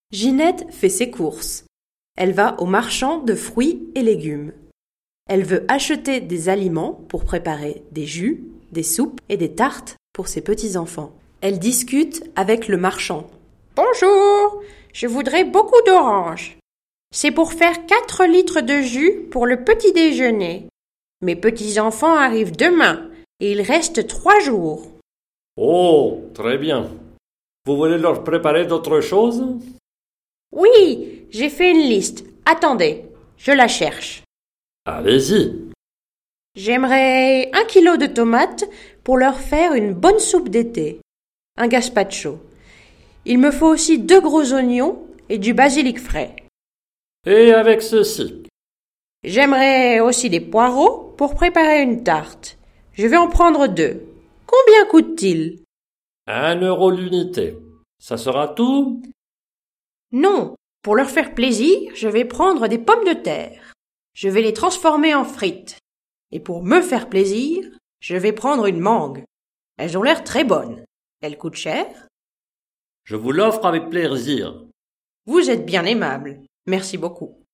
Ginette fait ses courses. Elle va au marchand de fruits et légumes. Elle veut acheter des aliments pour préparer des jus, des soupes et des tartes pour ses petits-enfants. Elle discute avec le marchand. Bonjour, je voudrais beaucoup d'oranges. C'est pour faire 4 litres de jus pour le petit déjeuner. Mes petits-enfants arrivent demain et il reste 3 jours. Oh, très bien. Vous voulez leur préparer d'autres choses? Oui, j'ai fait une liste. Attendez, je la cherche. Allez-y. J'aimerais 1 kilo de tomates pour leur faire une bonne soupe d'été. Un gazpacho. Il me faut aussi 2 gros oignons et du basilic frais. Et avec ceci? J'aimerais aussi des poireaux pour préparer une tarte. Je vais en prendre 2. Combien coûte-t-il? 1 euro l'unité. Ça sera tout? Non, pour leur faire plaisir, je vais prendre des pommes de terre. Je vais les transformer en frites. Et pour me faire plaisir, je vais prendre une mangue. Elles ont l'air très bonnes. Elles coûtent cher? Je vous l'offre avec plaisir. Vous êtes bien aimable. Merci beaucoup.